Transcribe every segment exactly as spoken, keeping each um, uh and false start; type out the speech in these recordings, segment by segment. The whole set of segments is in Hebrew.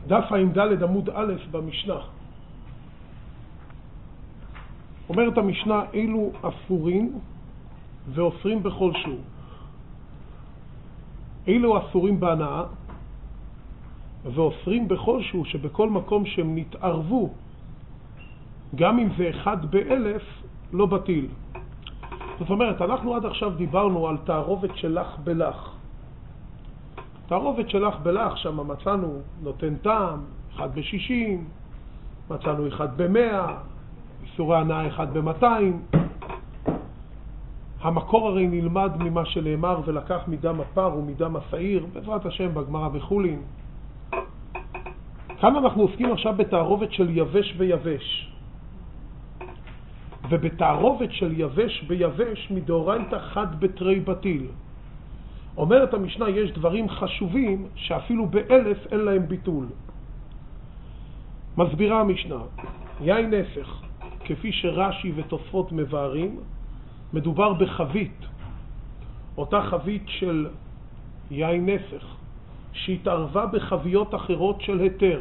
דף ע"ד עמוד א' במשנה. אומרת המשנה, אילו אסורים ואוסרים בכל שיעור. אילו אסורים בהנאה ואוסרים בכל שיעור, שבכל מקום שהם נתערבו, גם אם זה אחד באלף, לא בטיל. זאת אומרת, אנחנו עד עכשיו דיברנו על תערובת של לך בלך. תערובת של לך בלך, שם מצאנו נותן טעם, אחד בשישים, מצאנו אחד במאה, איסורי הנאה אחד במאתיים. המקור הרי נלמד ממה שנאמר, ולקח מדם הפר ומדם השעיר, בעזרת השם בגמרא בחולין. כאן אנחנו עוסקים עכשיו בתערובת של יבש ביבש. ובתערובת של יבש ביבש מדאורייתא חד בתרי בטיל. אומרת המשנה, יש דברים חשובים שאפילו באלף אין להם ביטול. מסבירה המשנה, יין נפח, כפי שרש"י ותוספות מבארים, מדובר בחבית, אותה חבית של יין נפח, שהתערבה בחביות אחרות של היתר.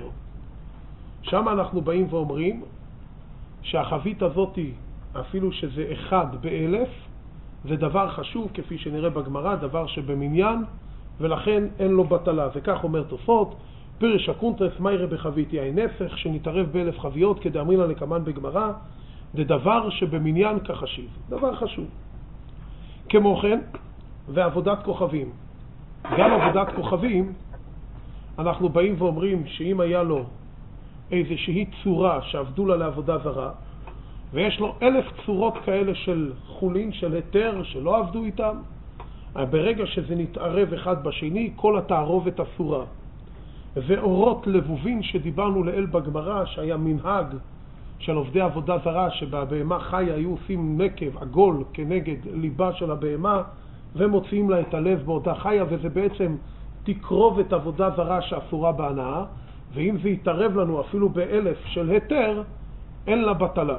שם אנחנו באים ואומרים שהחבית הזאת, אפילו שזה אחד באלף, זה דבר חשוב, כפי שנראה בגמרא, דבר שבמניין, ולכן אין לו בטלה. וכך אומר תוספות, פירש הקונטרס מיירה בחבית יין נפח, שנתערב באלף חביות, כדאמרינן לקמן בגמרא, זה דבר שבמניין כחשיב, דבר חשוב. כמו כן, ועבודת כוכבים. גם עבודת כוכבים, אנחנו באים ואומרים שאם היה לו איזושהי צורה שעבדו לה לעבודה זרה, ויש לו אלף צורות כאלה של חולין, של היתר, שלא עבדו איתם, ברגע שזה נתערב אחד בשני, כל התערובת אסורה. ואורות לבובין שדיברנו לאל בגמרא, שהיה מנהג של עובדי עבודה זרה, שבבהמה חיה היו עושים נקב עגול כנגד ליבה של הבהמה, ומוציאים לה את הלב באותה חיה, וזה בעצם תקרוב את עבודה זרה שאסורה בהנאה, ואם זה יתערב לנו אפילו באלף של היתר, אין לה בטלה.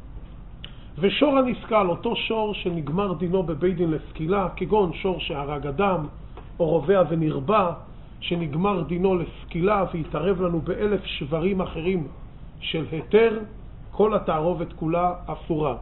ושור הנסקל, אותו שור שנגמר דינו בבית דין לסקילה, כגון שור שהרג אדם או רובע ונרבע, שנגמר דינו לסקילה ויתערב לנו באלף שברים אחרים של היתר, כל התערובת כולה אסורה.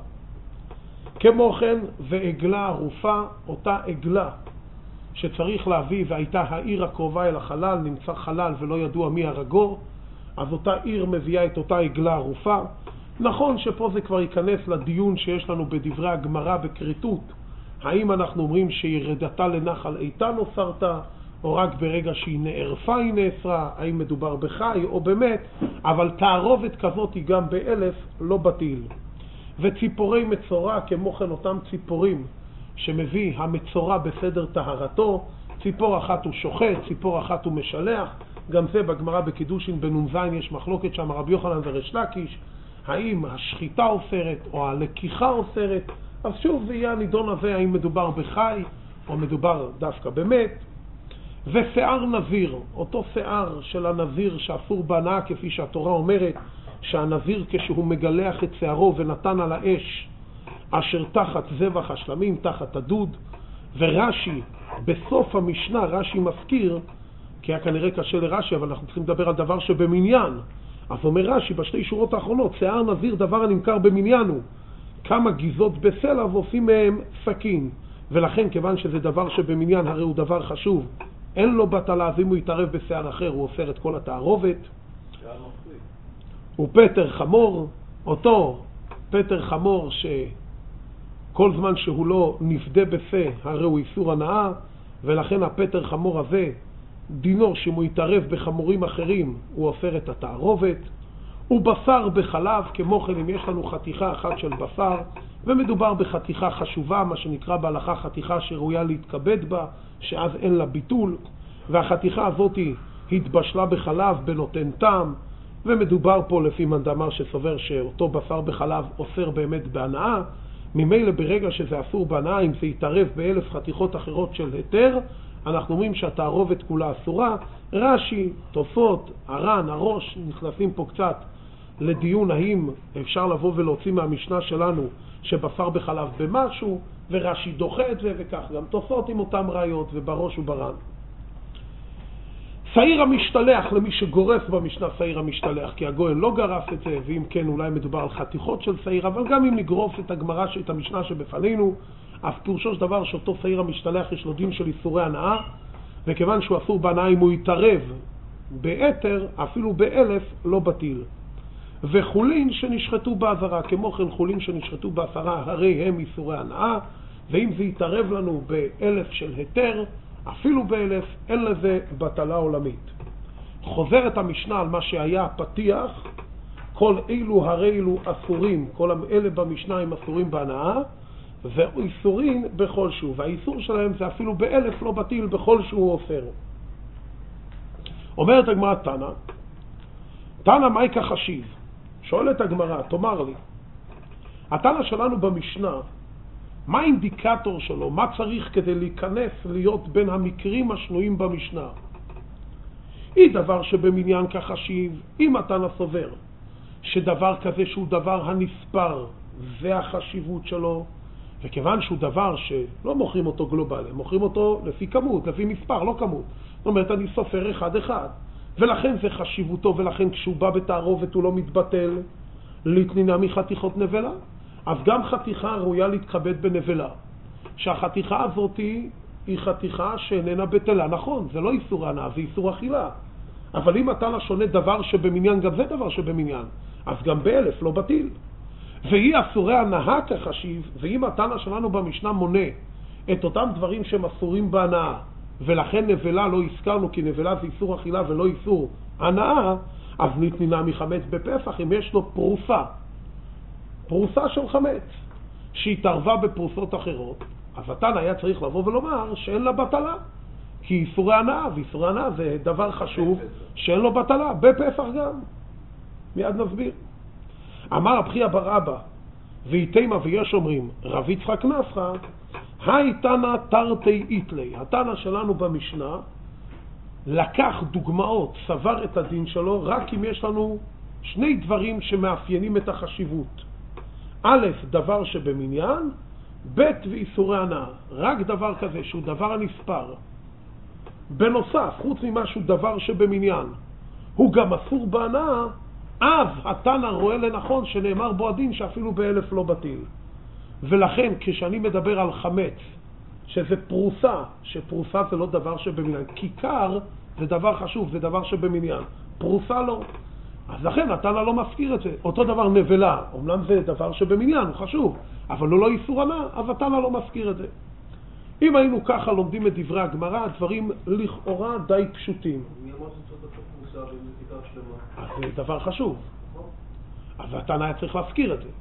כמו כן, ועגלה ערופה, אותה עגלה שצריך להביא, והייתה העיר הקרובה אל החלל, נמצא חלל ולא ידוע מי הרגו, אז אותה עיר מביאה את אותה עגלה ערופה. נכון שפה זה כבר ייכנס לדיון שיש לנו בדברי הגמרא בקריטות, האם אנחנו אומרים שירדתה לנחל איתן או סרתה, או רק ברגע שהיא נערפה היא נאסרה, האם מדובר בחי או באמת, אבל תערובת כזאת היא גם באלף לא בטיל. וציפורי מצורע, כמו כן אותם ציפורים שמביא המצורע בסדר טהרתו, ציפור אחת הוא שוחט, ציפור אחת הוא משלח, גם זה בגמרא בקידושין בנ"ז יש מחלוקת שם רבי יוחנן וריש לקיש, האם השחיטה אוסרת או הלקיחה אוסרת. אז שוב זה יהיה הנידון הזה, האם מדובר בחי או מדובר דווקא באמת. ושיער נזיר, אותו שיער של הנזיר שאסור בהנאה, כפי שהתורה אומרת שהנזיר כשהוא מגלח את שיערו ונתן על האש אשר תחת זבח השלמים, תחת הדוד. ורש"י בסוף המשנה, רש"י מזכיר, כי היה כנראה קשה לרש"י, אבל אנחנו צריכים לדבר על דבר שבמניין. אז אומר רש"י בשתי שורות האחרונות, שיער נזיר דבר הנמכר במניין הוא כמה גיזות בסלע ועושים מהם סכין, ולכן כיוון שזה דבר שבמניין הרי הוא דבר חשוב, אין לו בטלה, אז אם הוא יתערב בשיער אחר הוא אוסר את כל התערובת. הוא פטר חמור, אותו פטר חמור שכל זמן שהוא לא נפדה בפה הרי הוא איסור הנאה, ולכן הפטר חמור הזה דינו שאם הוא יתערב בחמורים אחרים הוא אוסר את התערובת. הוא בשר בחלב, כמו כן אם יש לנו חתיכה אחת של בשר ומדובר בחתיכה חשובה, מה שנקרא בהלכה חתיכה שראויה להתכבד בה, שאז אין לה ביטול, והחתיכה הזאת התבשלה בחלב בנותן טעם, ומדובר פה לפי מאן דאמר שסובר שאותו בשר בחלב אוסר באמת בהנאה. ממילא ברגע שזה אסור בהנאה, אם זה יתערב באלף חתיכות אחרות של היתר, אנחנו אומרים שהתערובת כולה אסורה. רש"י, תוספות, הר"ן, הראש נכנסים פה קצת לדיון האם אפשר לבוא ולהוציא מהמשנה שלנו שבשר בחלב במשהו, ורש"י דוחה את זה, וכך גם תוספות עם אותם ראיות ובראש ובר"ן. שעיר המשתלח, למי שגורס במשנה שעיר המשתלח, כי הגויין לא גרס את זה, ואם כן אולי מדובר על חתיכות של שעיר, אבל גם אם נגרוף את הגמרא, את המשנה שבפנינו, אז פירושו של דבר שאותו שעיר המשתלח יש לו דין של איסורי הנאה, וכיוון שהוא אסור בהנאה אם הוא יתערב ביתר, אפילו באלף לא בטיל. וחולין שנשחטו בעזרה, כמו כן חולין שנשחטו בעשרה, הרי הם איסורי הנאה, ואם זה יתערב לנו באלף של היתר, אפילו באלף, אין לזה בטלה עולמית. חוזרת המשנה על מה שהיה פתיח, כל אילו הרי אילו אסורים, כל אלה במשנה הם אסורים בהנאה, ואיסורים בכל שהוא, והאיסור שלהם זה אפילו באלף לא בטיל בכל שהוא אוסר. אומרת הגמרא תנא, תנא מייקה חשיב, שואלת הגמרא, תאמר לי, התנא שלנו במשנה, מה האינדיקטור שלו? מה צריך כדי להיכנס להיות בין המקרים השנויים במשנה? היא דבר שבמניין כחשיב, אם התנא סובר שדבר כזה שהוא דבר הנספר, זה החשיבות שלו, וכיוון שהוא דבר שלא מוכרים אותו גלובלי, מוכרים אותו לפי כמות, לפי מספר, לא כמות. זאת אומרת, אני סופר אחד אחד, ולכן זה חשיבותו, ולכן כשהוא בא בתערובת הוא לא מתבטל להתנינה מחתיכות נבלה. אז גם חתיכה ראויה להתכבד בנבלה, שהחתיכה הזאת היא חתיכה שאיננה בטלה. נכון, זה לא איסור הנאה, זה איסור אכילה. אבל אם התנא שונה דבר שבמניין, גם זה דבר שבמניין, אז גם באלף לא בטיל. והיא אסורי הנאה כחשיב, ואם התנא שלנו במשנה מונה את אותם דברים שהם אסורים בהנאה, ולכן נבלה לא הזכרנו, כי נבלה זה איסור אכילה ולא איסור הנאה, אז נתנינה מחמץ בפסח אם יש לו פרוסה. פרוסה של חמץ, שהתערבה בפרוסות אחרות, אז התנא היה צריך לבוא ולומר שאין לה בטלה, כי איסורי הנאה, ואיסורי הנאה זה דבר חשוב שאין לו בטלה, בפסח גם. מיד נסביר. אמר רבי בר אבא, ואיתמה ויש אומרים, רב יצחק נסחא, היי תנא תרתי איתלי. התנא שלנו במשנה לקח דוגמאות, סבר את הדין שלו, רק אם יש לנו שני דברים שמאפיינים את החשיבות. א', דבר שבמניין, ב', ואיסורי הנאה. רק דבר כזה שהוא דבר הנספר. בנוסף, חוץ ממשהו דבר שבמניין, הוא גם אסור בהנאה, אז התנא רואה לנכון שנאמר בו הדין שאפילו באלף לא בטיל. ולכן כשאני מדבר על חמץ, שזה פרוסה, שפרוסה זה לא דבר שבמניין, כיכר זה דבר חשוב, זה דבר שבמניין, פרוסה לא. אז לכן התנא לא מזכיר את זה. אותו דבר נבלה, אומנם זה דבר שבמניין, הוא חשוב, אבל הוא לא איסור הנאה, אז התנא לא מזכיר את זה. אם היינו ככה לומדים את דברי הגמרא, הדברים לכאורה די פשוטים. מי אמר שצריך את הפרוסה במזיקה שלמה? אז זה דבר חשוב. אז התנא היה צריך להזכיר את זה.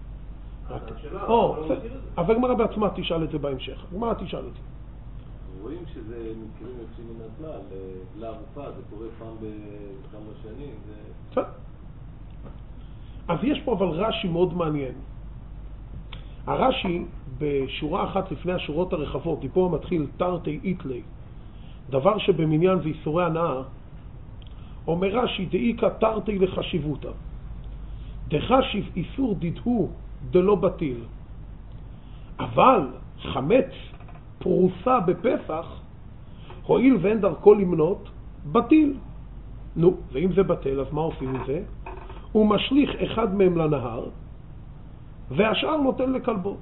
אז הגמרא בעצמה תשאל את זה בהמשך. הגמרא תשאל את זה. רואים שזה מקרים יוצאים מן הכלל, לערופה, זה קורה פעם בכמה שנים. בסדר. אז יש פה אבל רש"י מאוד מעניין. הרש"י בשורה אחת לפני השורות הרחבות, דיפור מתחיל תרתי איתלי, דבר שבמניין ואיסורי הנאה, אומר רש"י דאיקה תרתי לחשיבותה, דחשיב איסור דידהו דלא בטיל, אבל חמץ פרוסה בפסח, הועיל ואין דרכו למנות, בטיל. נו, ואם זה בטל, אז מה עושים עם זה? הוא משליך אחד מהם לנהר, והשאר נותן לכלבו.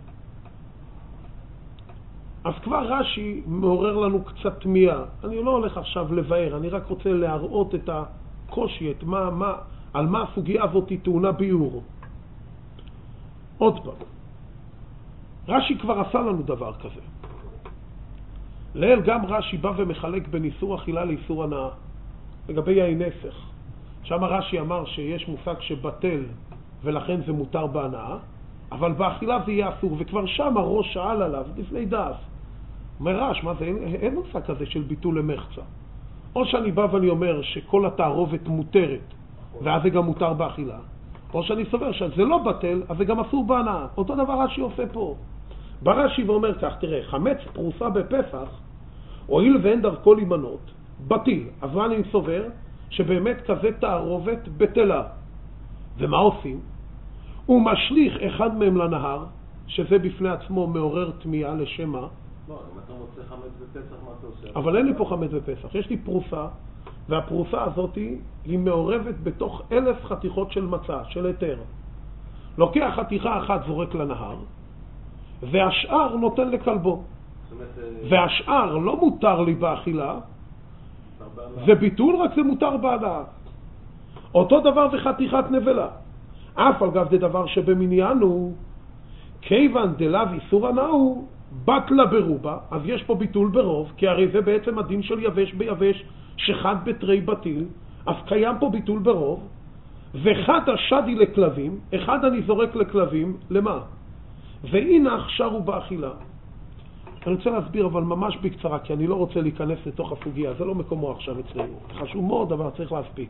אז כבר רש"י מעורר לנו קצת תמיהה. אני לא הולך עכשיו לבאר, אני רק רוצה להראות את הקושי, את מה, מה, על מה הסוגיה הזאת היא טעונה ביור. עוד פעם, רש"י כבר עשה לנו דבר כזה. לעיל גם רש"י בא ומחלק בין איסור אכילה לאיסור הנאה. לגבי יין נסך, שם רש"י אמר שיש מושג שבטל ולכן זה מותר בהנאה, אבל באכילה זה יהיה אסור, וכבר שם הראש שאל עליו לפני דף. אומר רש, מה זה? אין, אין מושג כזה של ביטול למחצה. או שאני בא ואני אומר שכל התערובת מותרת, ואז זה גם מותר באכילה, או שאני סובר שזה לא בטל, אז זה גם אסור בהנאה. אותו דבר רש"י עושה פה. ברש"י ואומר כך, תראה, חמץ פרוסה בפסח, הואיל ואין דרכו להימנות, בטיל. אז מה אני סובר? שבאמת כזה תערובת בטלה. ומה עושים? הוא משליך אחד מהם לנהר, שזה בפני עצמו מעורר תמיהה לשמה. לא, אם אתה רוצה חמץ בפסח, מה אתה עושה? אבל אין לי פה חמץ בפסח. יש לי פרוסה, והפרוסה הזאת היא מעורבת בתוך אלף חתיכות של מצה, של היתר. לוקח חתיכה אחת זורק לנהר, והשאר נותן לכלבו. והשאר לא מותר לי באכילה, זה ביטול, רק זה מותר בהנאה. אותו דבר וחתיכת נבלה. אף על גב זה דבר שבמניינו, כיוון דלאו איסור הנאה הוא בטלה ברובה, אז יש פה ביטול ברוב, כי הרי זה בעצם הדין של יבש ביבש, שחד בתרי בטיל, אז קיים פה ביטול ברוב, וחד השדי לכלבים, אחד אני זורק לכלבים, למה? ואינך שרו באכילה. אני רוצה להסביר, אבל ממש בקצרה, כי אני לא רוצה להיכנס לתוך הסוגיה, זה לא מקומו עכשיו אצלנו. חשוב מאוד, אבל צריך להספיק.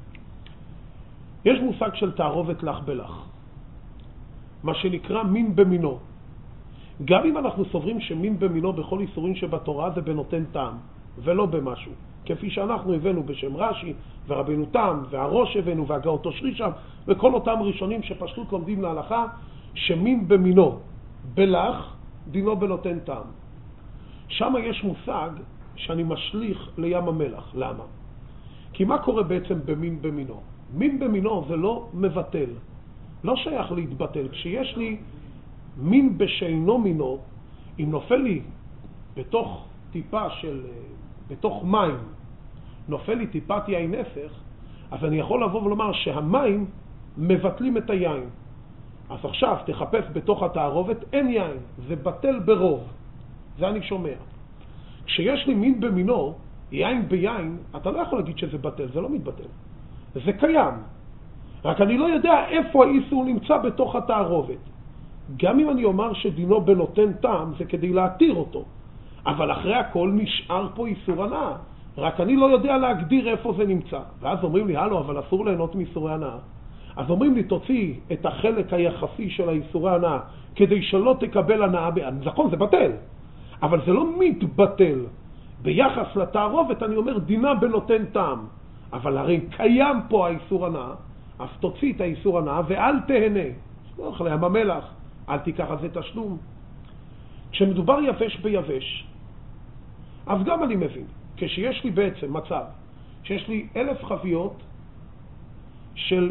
יש מושג של תערובת לך בלך, מה שנקרא מין במינו. גם אם אנחנו סוברים שמין במינו בכל איסורים שבתורה זה בנותן טעם, ולא במשהו. כפי שאנחנו הבאנו בשם רש"י, ורבינו תם, והראש הבאנו, והגאות אושרי שם, וכל אותם ראשונים שפשטות לומדים להלכה, שמין במינו בלך, דינו בנותן טעם. שם יש מושג שאני משליך לים המלח. למה? כי מה קורה בעצם במין במינו? מין במינו זה לא מבטל, לא שייך להתבטל. כשיש לי מין בשאינו מינו, אם נופל לי בתוך טיפה של, בתוך מים, נופל לי טיפת יין נפח, אז אני יכול לבוא ולומר שהמים מבטלים את היין. אז עכשיו תחפש בתוך התערובת, אין יין, זה בטל ברוב. זה אני שומע. כשיש לי מין במינו, יין ביין, אתה לא יכול להגיד שזה בטל, זה לא מתבטל. זה קיים. רק אני לא יודע איפה האיסור נמצא בתוך התערובת. גם אם אני אומר שדינו בנותן טעם, זה כדי להתיר אותו. אבל אחרי הכל נשאר פה איסור הנאה. רק אני לא יודע להגדיר איפה זה נמצא. ואז אומרים לי, הלו, אבל אסור ליהנות מאיסורי הנאה. אז אומרים לי, תוציא את החלק היחסי של האיסורי הנאה, כדי שלא תקבל הנאה. נכון, זה בטל. אבל זה לא מתבטל. ביחס לתערובת אני אומר, דינה בנותן טעם. אבל הרי קיים פה האיסור הנאה, אז תוציא את האיסור הנאה ואל תהנה. לא אוכל לים המלח, אל תיקח על זה תשלום. כשמדובר יבש ביבש, אז גם אני מבין, כשיש לי בעצם מצב, שיש לי אלף חביות של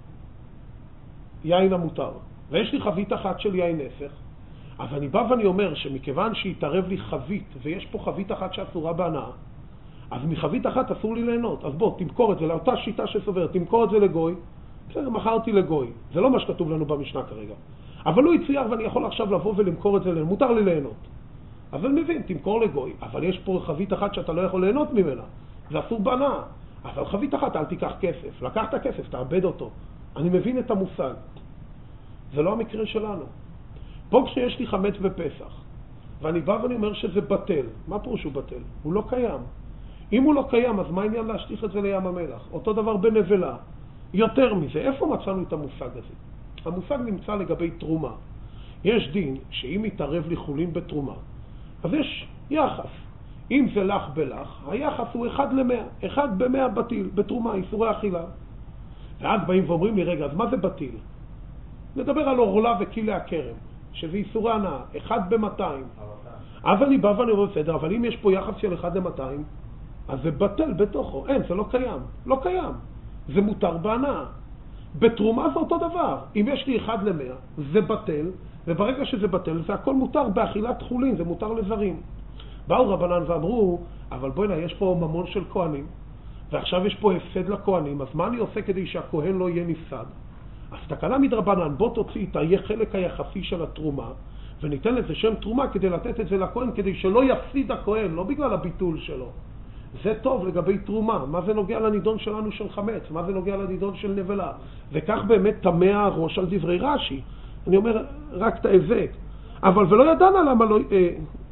יין המותר, ויש לי חבית אחת של יין נפח, אז אני בא ואני אומר שמכיוון שהתערב לי חבית, ויש פה חבית אחת שאסורה בהנאה, אז מחבית אחת אסור לי ליהנות. אז בוא, תמכור את זה לאותה שיטה שסוברת, תמכור את זה לגוי. בסדר, מכרתי לגוי. זה לא מה שכתוב לנו במשנה כרגע. אבל הוא הצייר ואני יכול עכשיו לבוא ולמכור את זה, מותר לי ליהנות. אז אני מבין, תמכור לגוי. אבל יש פה חבית אחת שאתה לא יכול ליהנות ממנה. זה אסור בהנאה. אבל חבית אחת, אל תיקח כסף. לקחת כסף, תאבד אותו. אני מבין את המושג. זה לא המקרה שלנו. פה כשיש לי חמץ בפסח, ואני בא ואני אומר שזה בטל. מה פירוש הוא בטל? הוא לא קיים. אם הוא לא קיים, אז מה העניין להשליך את זה לים המלח? אותו דבר בנבלה. יותר מזה, איפה מצאנו את המושג הזה? המושג נמצא לגבי תרומה. יש דין שאם מתערב לי חולין בתרומה, אז יש יחס. אם זה לך בלך, היחס הוא אחד למאה. אחד במאה בטיל, בתרומה, איסורי אכילה. ואז באים ואומרים לי, רגע, אז מה זה בטיל? נדבר על אורלה וקילי הכרם, שזה איסורי הנאה, אחד במאתיים. אז אני בא ואני אומר, בסדר, אבל אם יש פה יחס של אחד למאתיים, אז זה בטל בתוכו. אין, זה לא קיים. לא קיים. זה מותר בהנאה. בתרומה זה אותו דבר. אם יש לי אחד למאה, זה בטל, וברגע שזה בטל, זה הכל מותר באכילת חולין, זה מותר לזרים. באו רבנן ואמרו, אבל בואי נה, יש פה ממון של כהנים, ועכשיו יש פה הפסד לכהנים, אז מה אני עושה כדי שהכהן לא יהיה נפסד? אז תקנה מדרבנן, בוא תוציא את החלק היחסי של התרומה, וניתן לזה שם תרומה כדי לתת את זה לכהן, כדי שלא יפסיד הכהן, לא בגלל הביטול שלו. זה טוב לגבי תרומה. מה זה נוגע לנידון שלנו של חמץ? מה זה נוגע לנידון של נבלה? וכך באמת תמה הראש על דברי רש"י. אני אומר רק את ההיבט. אבל ולא ידענה למה לא... אה,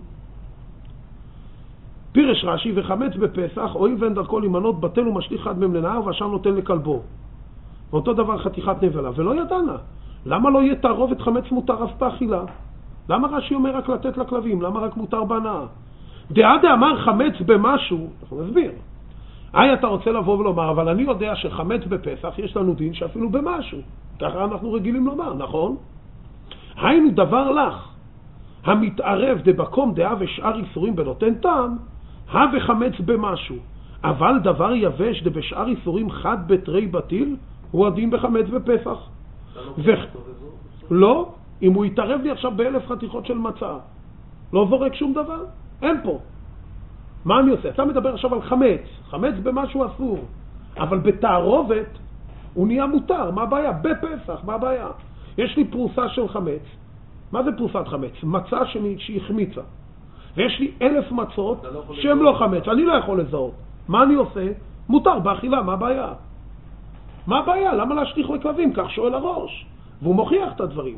פירש רש"י, וחמץ בפסח, אוי ואין דרכו להימנות, בטל ומשליך אחד מהם לנהר, והשאר נותן לכלבו. ואותו דבר חתיכת נבלה. ולא ידענה. למה לא יהיה תערובת חמץ מותר אף באכילה? למה רש"י אומר רק לתת לכלבים? למה רק מותר בהנאה? דעה דאמר חמץ במשהו, אנחנו נסביר. היי, אתה רוצה לבוא ולומר, אבל אני יודע שחמץ בפסח יש לנו דין שאפילו במשהו. ככה אנחנו רגילים לומר, נכון? היינו דבר לך, המתערב דבקום דעה ושאר איסורים בנותן טעם, הווה חמץ במשהו. אבל דבר יבש דבשאר איסורים חד בתרי בטיל, הוא הדין בחמץ בפסח. ו... לא, אם הוא יתערב לי עכשיו באלף חתיכות של מצה, לא זורק שום דבר, אין פה. מה אני עושה? אתה מדבר עכשיו על חמץ, חמץ במשהו אסור, אבל בתערובת הוא נהיה מותר, מה הבעיה? בפסח, מה הבעיה? יש לי פרוסה של חמץ, מה זה פרוסת חמץ? מצה שהחמיצה, ויש לי אלף מצות שהן לא חמץ, אני לא יכול לזהות. מה אני עושה? מותר באכילה, מה הבעיה? מה הבעיה? למה להשליך לכלבים? כך שואל הראש, והוא מוכיח את הדברים.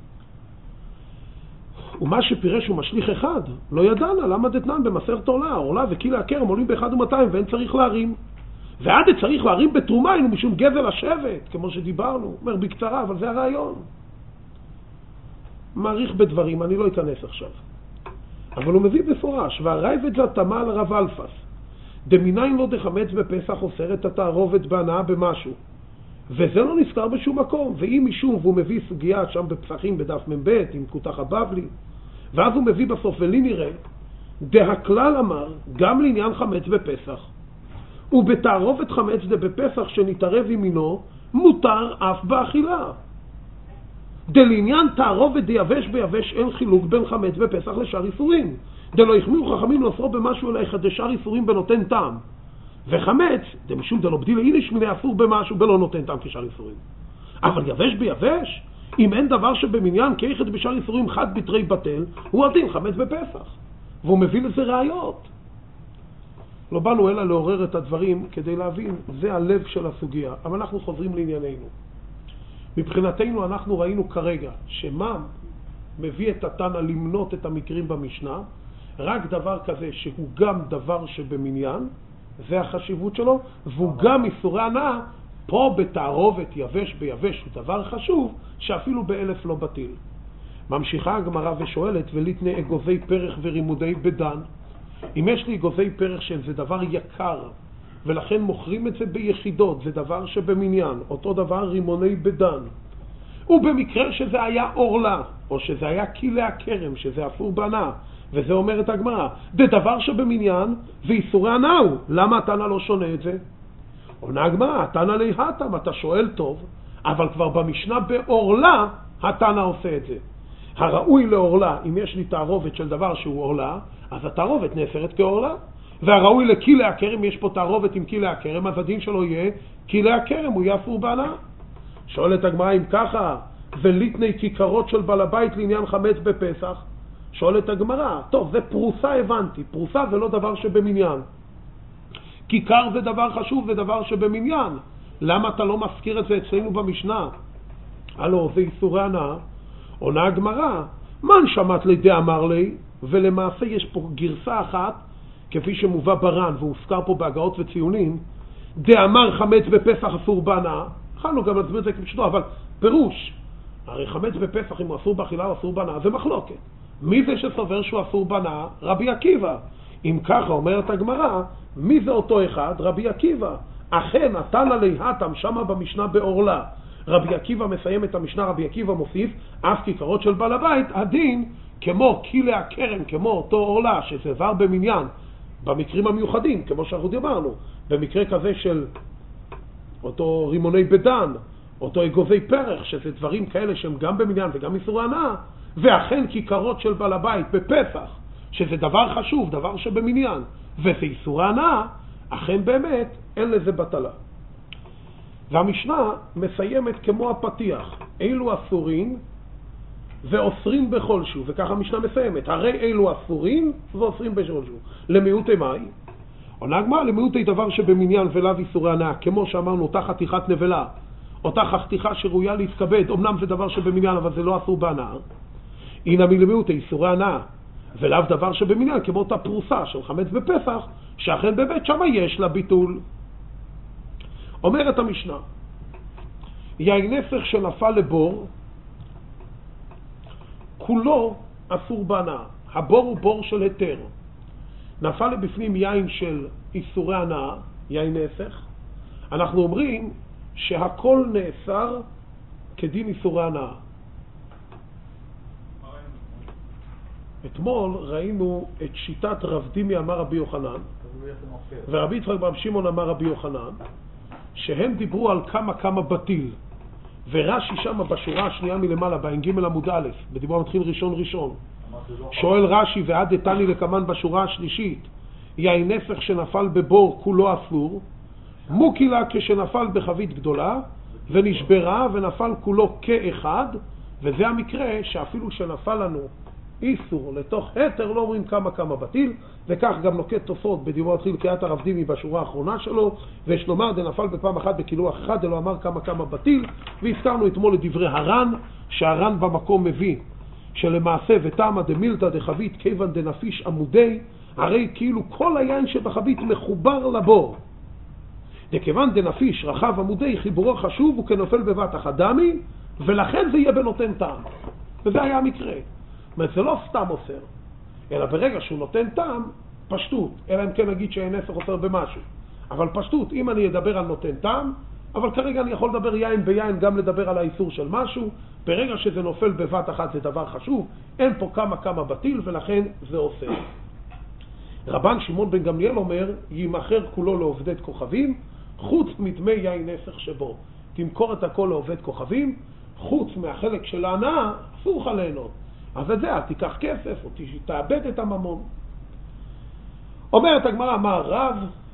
ומה שפירש הוא משליך אחד, לא ידענה, למה דתנן במסכת עורלה, עורלה וקילה הכרם עולים באחד ומאתיים ואין צריך להרים. ועד צריך להרים בתרומה, היינו משום גזל השבט, כמו שדיברנו. אומר בקצרה, אבל זה הרעיון. מעריך בדברים, אני לא אכנס עכשיו. אבל הוא מביא בפורש, והרייבד זה תמה על רב אלפס. דמיניים לא דחמץ בפסח אוסרת התערובת בהנאה במשהו. וזה לא נזכר בשום מקום. ואם משום, והוא מביא סוגיה שם בפסחים בדף מב' עם כותח הבבלי, ואז הוא מביא בסוף, ולי נראה, דהכלל אמר, גם לעניין חמץ בפסח, ובתערובת חמץ דה בפסח שנתערב ימינו, מותר אף באכילה. דלעניין תערובת דיבש ביבש אין חילוק בין חמץ בפסח לשאר איסורים. דלא יחמירו חכמים לאסרו במשהו אלא אחד דשאר איסורים בנותן טעם. וחמץ, דמשום דלא בדילה איניש מיני אסור במשהו בלא נותן טעם כשאר איסורים. אבל יבש ביבש, אם אין דבר שבמניין כאחד בשאר איסורים חד בתרי בטל, הוא הדין חמץ בפסח. והוא מביא לזה ראיות. לא באנו אלא לעורר את הדברים כדי להבין, זה הלב של הסוגיה. אבל אנחנו חוזרים לענייננו. מבחינתנו אנחנו ראינו כרגע שמה מביא את התנא למנות את המקרים במשנה, רק דבר כזה שהוא גם דבר שבמניין, זה החשיבות שלו, והוא גם איסורי הנאה, פה בתערובת יבש ביבש הוא דבר חשוב, שאפילו באלף לא בטיל. ממשיכה הגמרא ושואלת, וליתני אגוזי פרח ורימודי בדן, אם יש לי אגוזי פרח שזה דבר יקר, ולכן מוכרים את זה ביחידות, זה דבר שבמניין, אותו דבר רימוני בדן. ובמקרה שזה היה אורלה, או שזה היה קילה הכרם, שזה אפור בנה, וזה אומר את הגמרא, זה דבר שבמניין ואיסורי הנאה הוא. למה התנא לא שונה את זה? עונה הגמרא, התנא ליהתם, אתה שואל טוב, אבל כבר במשנה באורלה התנא עושה את זה. הראוי לאורלה, אם יש לי תערובת של דבר שהוא אורלה, אז התערובת נאסרת כאורלה. והראוי לקילה הכרם, יש פה תערובת עם קילה הכרם, אז הדין שלו יהיה קילה הכרם, הוא יהיה אפור בהנאה. שואלת הגמרא, אם ככה, וליתני כיכרות של בעל הבית לעניין חמץ בפסח, שואלת הגמרא, טוב, זה פרוסה הבנתי, פרוסה זה לא דבר שבמניין. כיכר זה דבר חשוב, זה דבר שבמניין. למה אתה לא מזכיר את זה אצלנו במשנה? הלא, זה איסורי הנאה. עונה הגמרא, מן שמעת לידי אמר לי, ולמעשה יש פה גרסה אחת, כפי שמובא ברן, והוזכר פה בהגאות וציונים, דאמר חמץ בפסח אסור בהנאה, יכולנו גם להסביר את זה כפשוטו, אבל פירוש, הרי חמץ בפסח אם הוא אסור באכילה או אסור בהנאה, זה מחלוקת. מי זה שסובר שהוא אסור בהנאה? רבי עקיבא. אם ככה אומרת הגמרא, מי זה אותו אחד? רבי עקיבא. אכן, התנא ליהתם שמה במשנה באורלה. רבי עקיבא מסיים את המשנה, רבי עקיבא מוסיף, אף כיכרות של בעל הבית, הדין, כמו קילה הכרם, כמו אותו אורלה, שזה דבר במניין, במקרים המיוחדים, כמו שאנחנו דיברנו, במקרה כזה של אותו רימוני בדן, אותו אגוזי פרח, שזה דברים כאלה שהם גם במניין וגם איסורי הנאה, ואכן כיכרות של בעל הבית בפסח, שזה דבר חשוב, דבר שבמניין, וזה איסורי הנאה, אכן באמת אין לזה בטלה. והמשנה מסיימת כמו הפתיח, אילו אסורים ואוסרים בכל שוב, וככה המשנה מסיימת, הרי אילו אסורים ואוסרים בכל שוב. למיעוטי מאי? עונה הגמרא, למיעוטי דבר שבמניין ולאו איסורי הנאה, כמו שאמרנו, אותה חתיכת נבלה, אותה חתיכה שראויה להתכבד, אמנם זה דבר שבמניין אבל זה לא אסור בהנאה, הנה מלמיעוטי איסורי הנאה, ולאו דבר שבמניין, כמו אותה פרוסה של חמץ בפסח, שאכן באמת שמה יש לה ביטול. אומרת המשנה, יין נסך שנפל לבור, כולו אסור בהנאה. הבור הוא בור של היתר. נפל לבפנים יין של איסורי הנאה, יין נסך. אנחנו אומרים שהכל נאסר כדין איסורי הנאה. אתמול ראינו את שיטת רב דימי אמר רבי יוחנן, ורבי יצחק בר שמעון אמר רבי יוחנן, שהם דיברו על כמה כמה בטיל, ורש"י שם בשורה השנייה מלמעלה, בע"ג עמוד א', בדיבור המתחיל ראשון ראשון, שואל רש"י ועד דתני לקמן בשורה השלישית, יין נפח שנפל בבור כולו אסור, מוקילה כשנפל בחבית גדולה, ונשברה ונפל כולו כאחד, וזה המקרה שאפילו שנפל לנו איסור לתוך היתר לא אומרים כמה כמה בטיל, וכך גם נוקט תוספות בדיבור התחיל קריאת הרב דימי בשורה האחרונה שלו, ויש לומר דנפל בפעם אחת בקילוח אחד, דלא אמר כמה כמה בטיל. והזכרנו אתמול לדברי הר"ן, שהר"ן במקום מביא שלמעשה ותמה דמילתא דחבית כיוון דנפיש עמודי, הרי כאילו כל היין שבחבית מחובר לבור, דכיוון דנפיש רחב עמודי חיבורו חשוב וכנופל בבת אחת דמי, ולכן זה יהיה בנותן טעם. וזה היה המקרה. זאת אומרת, זה לא סתם אוסר, אלא ברגע שהוא נותן טעם, פשטות, אלא אם כן נגיד שהיין נפח אוסר במשהו. אבל פשטות, אם אני אדבר על נותן טעם, אבל כרגע אני יכול לדבר יין ביין, גם לדבר על האיסור של משהו, ברגע שזה נופל בבת אחת זה דבר חשוב, אין פה כמה כמה בטיל, ולכן זה אוסר. רבן שמעון בן גמליאל אומר, יימכר כולו לעובדי כוכבים, חוץ מדמי יין נפח שבו. תמכור את הכל לעובד כוכבים, חוץ מהחלק של ההנאה, אסור לך ליהנות. אז את זה, אל תיקח כסף, או תאבד את הממון. אומרת הגמרא, אמר רב,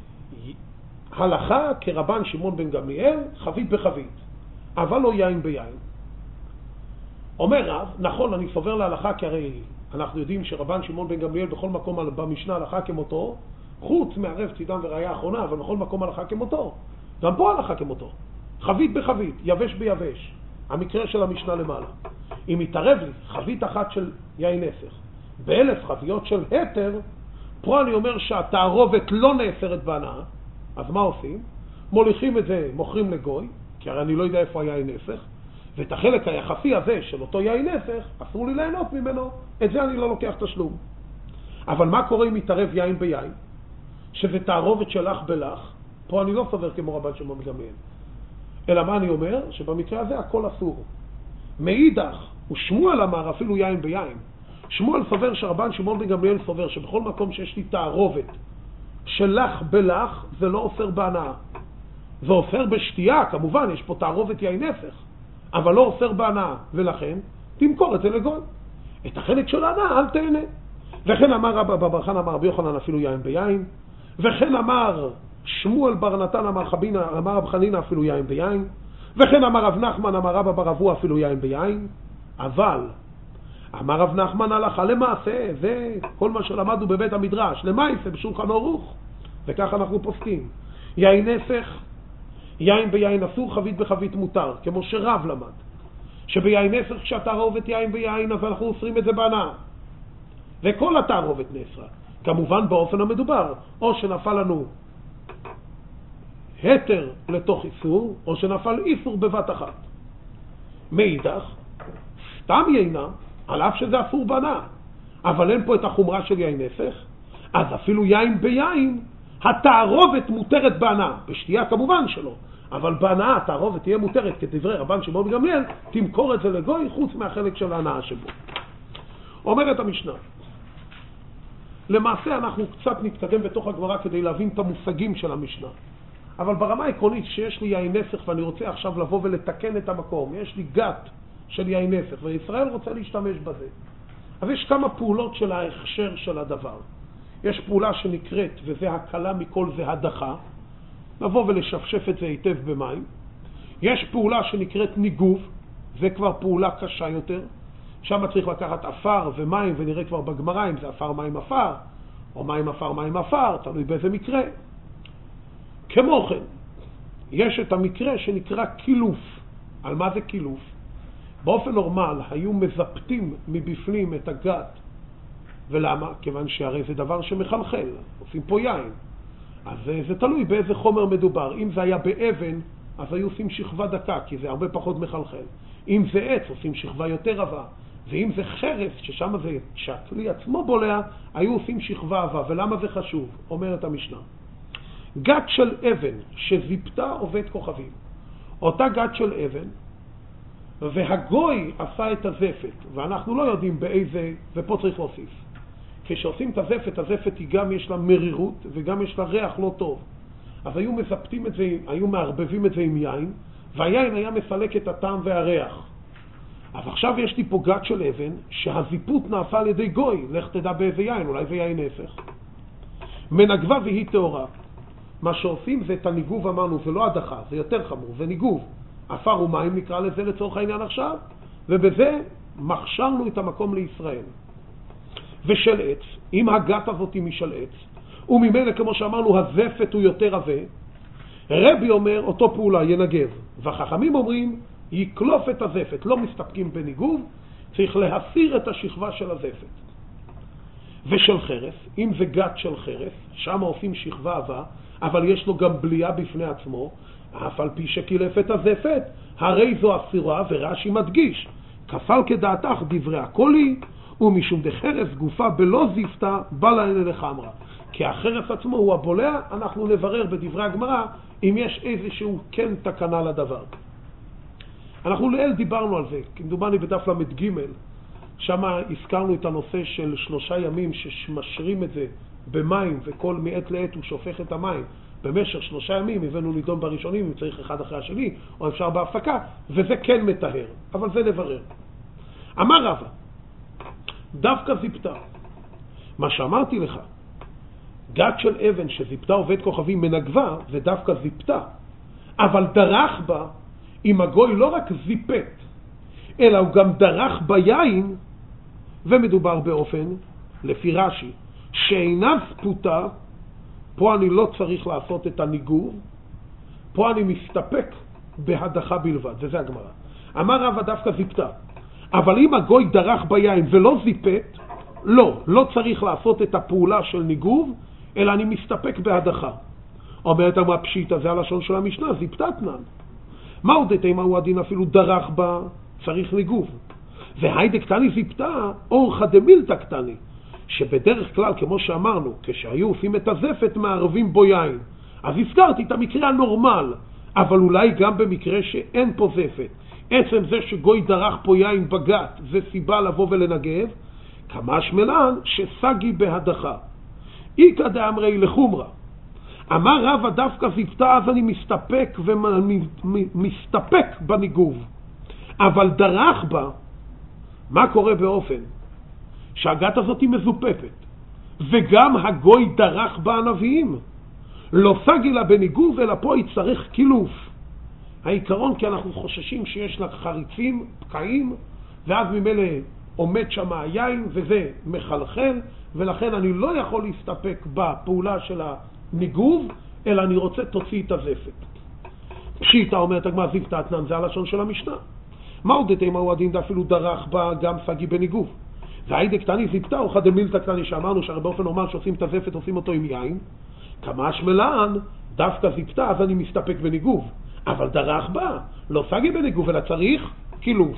הלכה כרבן שמעון בן גמליאל, חבית בחבית, אבל לא יין ביין. אומר רב, נכון, אני סובר להלכה, כי הרי אנחנו יודעים שרבן שמעון בן גמליאל בכל מקום במשנה הלכה כמותו, חוץ מערב צידם וראיה האחרונה, אבל בכל מקום הלכה כמותו. גם פה הלכה כמותו. חבית בחבית, יבש ביבש. המקרה של המשנה למעלה. אם יתערב לי חבית אחת של יין נפח, באלף חביות של היתר, פה אני אומר שהתערובת לא נאסרת בהנאה, אז מה עושים? מוליכים את זה, מוכרים לגוי, כי הרי אני לא יודע איפה היין נפח, ואת החלק היחסי הזה של אותו יין נפח, אסור לי ליהנות ממנו, את זה אני לא לוקח תשלום. אבל מה קורה אם יתערב יין ביין? שזה תערובת של אח בלח, פה אני לא סובר כמו רבן שמעון בן גמליאל. אלא מה אני אומר? שבמקרה הזה הכל אסור. מאידך, ושמואל אמר אפילו יין ביין. שמואל סובר שרבן שמעון בן גמליאל סובר שבכל מקום שיש לי תערובת של לח בלח, זה לא אוסר בהנאה. זה אוסר בשתייה, כמובן, יש פה תערובת יין נפח, אבל לא אוסר בהנאה, ולכן תמכור את זה לגוי. את החלק של ההנאה אל תהנה. וכן אמר רב ברחן אמר רבי יוחנן אפילו יין ביין, וכן אמר שמואל בר נתן אמר חבינה, אמר רב חנינא אפילו יין ביין, וכן אמר רב נחמן אמר רבא בר אבוה אפילו יין ביין. אבל אמר רב נחמן הלכה למעשה, זה כל מה שלמדנו בבית המדרש, למעשה בשולחן ערוך, וכך אנחנו פוסקים. יין נפח, יין ביין אסור, חבית בחבית מותר, כמו שרב למד, שביין נפח כשהתערובת יין ביין אז אנחנו אוסרים את זה בהנאה, וכל התערובת נאסרה, כמובן באופן המדובר, או שנפל לנו היתר לתוך איסור, או שנפל איסור בבת אחת. מאידך, סתם יינה, על אף שזה אסור בהנאה, אבל אין פה את החומרה של יין נפח, אז אפילו יין ביין, התערובת מותרת בהנאה, בשתייה כמובן שלא, אבל בהנאה התערובת תהיה מותרת, כדברי רבן שמעון בן גמליאל, תמכור את זה לגוי חוץ מהחלק של ההנאה שבו. אומרת המשנה, למעשה אנחנו קצת נתקדם בתוך הגמרא כדי להבין את המושגים של המשנה. אבל ברמה העקרונית שיש לי יין נפח ואני רוצה עכשיו לבוא ולתקן את המקום, יש לי גת של יין נפח וישראל רוצה להשתמש בזה. אז יש כמה פעולות של ההכשר של הדבר. יש פעולה שנקראת, וזה הקלה מכל זה הדחה, לבוא ולשפשף את זה היטב במים. יש פעולה שנקראת ניגוב, זה כבר פעולה קשה יותר. שם צריך לקחת אפר ומים, ונראה כבר בגמרא אם זה אפר מים אפר, או מים אפר מים אפר, תלוי באיזה מקרה. כמו כן, יש את המקרה שנקרא קילוף. על מה זה קילוף? באופן נורמל היו מזפתים מבפנים את הגת. ולמה? כיוון שהרי זה דבר שמחלחל, עושים פה יין. אז זה, זה תלוי באיזה חומר מדובר. אם זה היה באבן, אז היו עושים שכבה דקה, כי זה הרבה פחות מחלחל. אם זה עץ, עושים שכבה יותר עבה. ואם זה חרס, ששם זה, שהכלי עצמו בולע, היו עושים שכבה עבה. ולמה זה חשוב? אומרת המשנה. גת של אבן שזיפתה עובד כוכבים. אותה גת של אבן, והגוי עשה את הזפת, ואנחנו לא יודעים באיזה, ופה צריך להוסיף. כשעושים את הזפת, הזפת היא גם יש לה מרירות וגם יש לה ריח לא טוב. אז היו מזפתים את זה, היו מערבבים את זה עם יין, והיין היה מפלק את הטעם והריח. אז עכשיו יש לי פה גת של אבן, שהזיפות נעשה על ידי גוי, לך תדע באיזה יין, אולי זה יין נפח. מנגבה והיא תאורה. מה שעושים זה את הניגוב, אמרנו, זה לא הדחה, זה יותר חמור, זה ניגוב. אפר ומים נקרא לזה לצורך העניין עכשיו, ובזה מכשירנו את המקום לישראל. ושל עץ, אם הגת הזאת היא משל עץ, וממילא כמו שאמרנו הזפת הוא יותר עבה, רבי אומר אותו פעולה ינגב, והחכמים אומרים יקלוף את הזפת, לא מסתפקים בניגוב, צריך להסיר את השכבה של הזפת. ושל חרס, אם זה גת של חרס, שם עושים שכבה עבה, אבל יש לו גם בלייה בפני עצמו, אף על פי שקילף את הזפת, הרי זו אסירה, ורש"י מדגיש, כפל כדעתך דברי הקולי, ומשום דחרס גופה בלא זיפתה, בא לה לחמרה. כי החרס עצמו הוא הבולע, אנחנו נברר בדברי הגמרא אם יש איזשהו כן תקנה לדבר. אנחנו לאל דיברנו על זה, כמדומני בדף למד ג', שם הזכרנו את הנושא של שלושה ימים שמשרים את זה במים, וכל מעת לעת הוא שופך את המים. במשך שלושה ימים הבאנו לידון בראשונים, אם צריך אחד אחרי השני, או אפשר בהפסקה, וזה כן מטהר, אבל זה נברר. אמר רבא, דווקא זיפתה, מה שאמרתי לך, גת של אבן שזיפתה עובד כוכבים מנגבה, זה דווקא זיפתה, אבל דרך בה, אם הגוי לא רק זיפת, אלא הוא גם דרך ביין, ומדובר באופן, לפי רש"י, שאינה ספותה, פה אני לא צריך לעשות את הניגוב, פה אני מסתפק בהדחה בלבד, וזה הגמרא. אמר רבא דווקא זיפתה, אבל אם הגוי דרך ביין ולא זיפת, לא, לא צריך לעשות את הפעולה של ניגוב, אלא אני מסתפק בהדחה. אומרת אמרה פשיטה, זה הלשון של המשנה, זיפתתנן. מה עוד את אימה הוא הדין אפילו דרך בה, צריך ניגוב. והיידה קטני זיפתה, אורחה דמילתא קטני, שבדרך כלל, כמו שאמרנו, כשהיו עושים את הזפת, מערבים בו יין. אז הזכרתי את המקרה הנורמל, אבל אולי גם במקרה שאין פה זפת. עצם זה שגוי דרך פה יין בגת, זה סיבה לבוא ולנגב, כמה שמלן שסגי בהדחה. איקא דאמרי לחומרה. אמר רבא דווקא זיפתה, אז אני מסתפק ומסתפק בניגוב. אבל דרך בה, מה קורה באופן? שהגת הזאת היא מזופפת, וגם הגוי דרך בה הנביאים. לא סגי לה בניגוב, אלא פה יצטרך קילוף. העיקרון כי אנחנו חוששים שיש לה חריצים, פקעים, ואז ממילא עומד שם היין וזה מחלחל, ולכן אני לא יכול להסתפק בפעולה של הניגוב, אלא אני רוצה תוציא את הזפת. פשיטה אומרת הגמרא זיפתתנן, זה הלשון של המשנה. מה עוד אימה הוא הדין אפילו דרך בה גם סגי בניגוב? והיידה קטני זיפתה או חדמילתא קטני, שאמרנו שהרי באופן נורמל שעושים את הזפת עושים אותו עם יין, כמה שמלן דווקא זיפתה, אז אני מסתפק בניגוב. אבל דרך בה, לא סגי בניגוב, אלא צריך קילוף.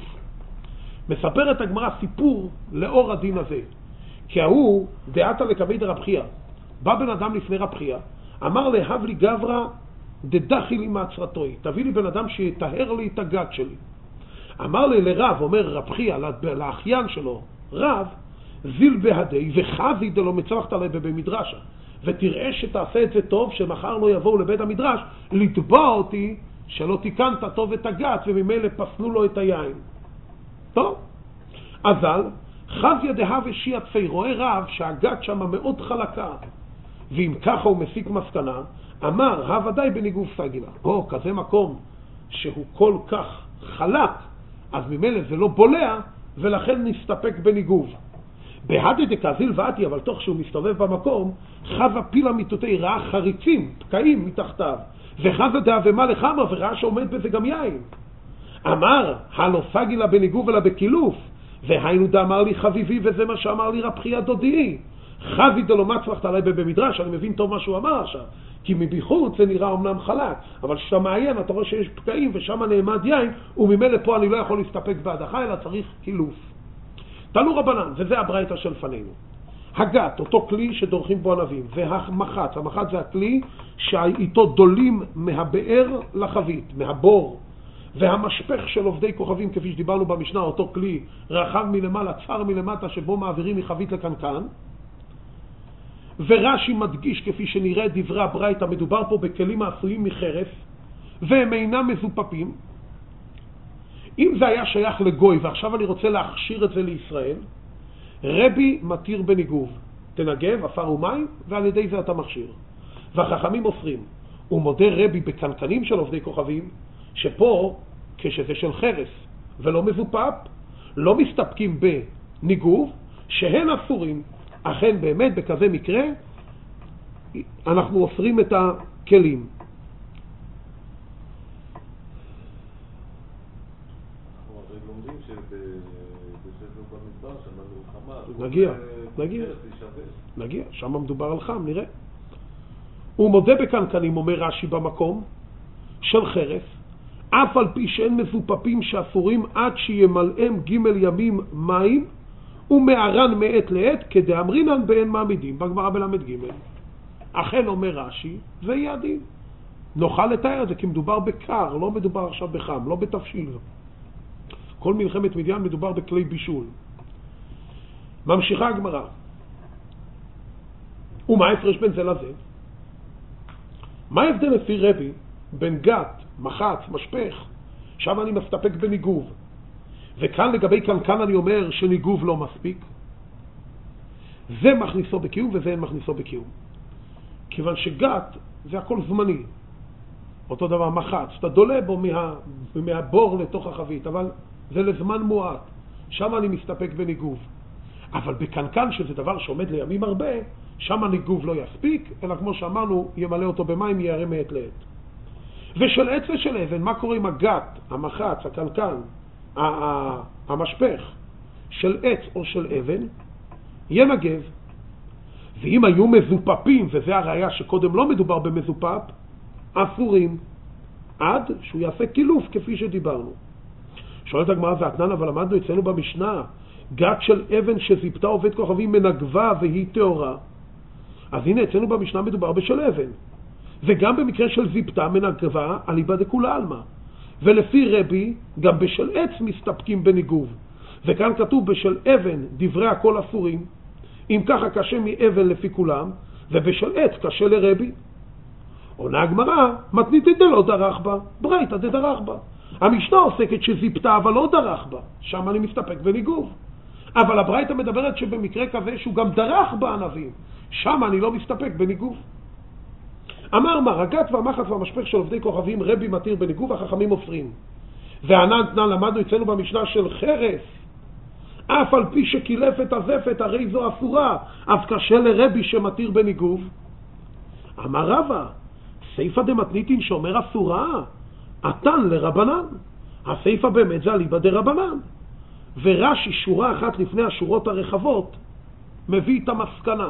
מספרת הגמרא סיפור לאור הדין הזה, כי ההוא דעתה לקבי דרב חייא. בא בן אדם לפני רב חייא, אמר להב לי גברא דדחי לי מעצרתוי, תביא לי בן אדם שיטהר לי את הגת שלי. אמר לי לרב, אומר רב חייא לאחיין שלו, רב, זיל בהדי וחזי דלא מצווחת עלי במדרשה, ותראה שתעשה את זה טוב, שמחר לא יבואו לבית המדרש לתבוע אותי שלא תיקנת טוב את הגת, וממילא פסלו לו את היין. טוב, אבל חזיה דהה ושיע צפי, רואה רב שהגת שם מאוד חלקה, ואם ככה הוא מסיק מסקנה, אמר הוודאי בניגוב סגילה. או כזה מקום שהוא כל כך חלק, אז ממילא זה לא בולע, ולכן נסתפק בניגוב. בהדי דקזיל ועתי, אבל תוך שהוא מסתובב במקום, חזה פילה מיטוטי, ראה חריצים, פקעים מתחתיו, וחזה דהבמה לחמה, וראה שעומד בזה גם יין. אמר, הלא סגילה בניגוב אלא בקילוף, והיינו דאמר לי חביבי, וזה מה שאמר לי רב חייא דודי. חזי דלא מצווחת עלי במדרש, אני מבין טוב מה שהוא אמר עכשיו, כי מבחוץ זה נראה אמנם חלק, אבל כשאתה מעיין אתה רואה שיש פקעים ושם נעמד יין, וממילא פה אני לא יכול להסתפק בהדחה, אלא צריך קילוף. תנו רבנן, וזה הברייתא של פנינו. הגת, אותו כלי שדורכים בו ענבים, והמחץ, המחץ זה הכלי שאיתו דולים מהבאר לחבית, מהבור, והמשפך של עובדי כוכבים, כפי שדיברנו במשנה, אותו כלי רחב מלמעלה, צר מלמטה, שבו מעבירים מחבית לקנקן. ורש"י מדגיש, כפי שנראה דברי הברייתא, מדובר פה בכלים העשויים מחרס, והם אינם מזופפים. אם זה היה שייך לגוי, ועכשיו אני רוצה להכשיר את זה לישראל, רבי מתיר בניגוב, תנגב, אפר ומים, ועל ידי זה אתה מכשיר. והחכמים אוסרים. הוא מודה רבי בקנקנים של עובדי כוכבים, שפה, כשזה של חרס ולא מזופפ, לא מסתפקים בניגוב, שהן אסורים. אכן באמת בכזה מקרה אנחנו אוסרים את הכלים. נגיע, נגיע, נגיע, שם מדובר על חם, נראה. הוא מודה בקנקנים, אומר רש"י במקום, של חרס, אף על פי שאין מזופפים שאסורים עד שימלאם ג' ימים מים, ומערן מעת לעת, כדאמרינן באין מעמידים, בגמרא בלמד ג'. אכן אומר רש"י, זה יהיה הדין. נוכל לתאר את זה, כי מדובר בקר, לא מדובר עכשיו בחם, לא בתבשיל. כל מלחמת מדיין מדובר בכלי בישול. ממשיכה הגמרא. ומה ההפרש בין זה לזה? מה ההבדל לפי רבי בין גת, מחץ, משפך? שם אני מסתפק בניגוב. וכאן לגבי קנקן אני אומר שניגוב לא מספיק. זה מכניסו בקיום וזה אין מכניסו בקיום. כיוון שגת זה הכל זמני. אותו דבר מחץ, אתה דולה בו מה, מהבור לתוך החבית, אבל זה לזמן מועט. שם אני מסתפק בניגוב. אבל בקנקן, שזה דבר שעומד לימים הרבה, שם הניגוב לא יספיק, אלא כמו שאמרנו, ימלא אותו במים, יערה מעת לעת. ושל עץ ושל אבן, מה קורה עם הגת, המחץ, הקנקן, המשפך של עץ או של אבן? ינגב. ואם היו מזופפים, וזה הראיה שקודם לא מדובר במזופפ, אסורים, עד שהוא יעשה קילוף כפי שדיברנו. שואלת הגמרא והתנן, אבל למדנו אצלנו במשנה, גת של אבן שזיפתה עובד כוכבים מנגבה והיא תאורה. אז הנה אצלנו במשנה מדובר בשל אבן. וגם במקרה של זיפתה מנגבה על איבא דכולי עלמא. ולפי רבי גם בשל עץ מסתפקים בניגוב. וכאן כתוב בשל אבן דברי הכל אסורים. אם ככה קשה מאבן לפי כולם, ובשל עץ קשה לרבי. עונה הגמרא, מתניתא דלא דרך בה, ברייתא דדרך בה. המשנה עוסקת שזיפתה אבל לא דרך בה, שם אני מסתפק בניגוב. אבל הברייתא מדברת שבמקרה כזה שהוא גם דרך בענבים, שם אני לא מסתפק בניגוב. אמר מה, הגת והמחץ והמשפך של עובדי כוכבים רבי מתיר בניגוב, החכמים אוסרים. וענן תנן למדנו אצלנו במשנה של חרס, אף על פי שקילף את הזפת הרי זו אסורה, אף קשה לרבי שמתיר בניגוב. אמר רבא, סייפא דמתניתין שאומר אסורה, עתן לרבנן. הסייפא באמת זה אליבא דרבנן. ורש"י שורה אחת לפני השורות הרחבות מביא את המסקנה.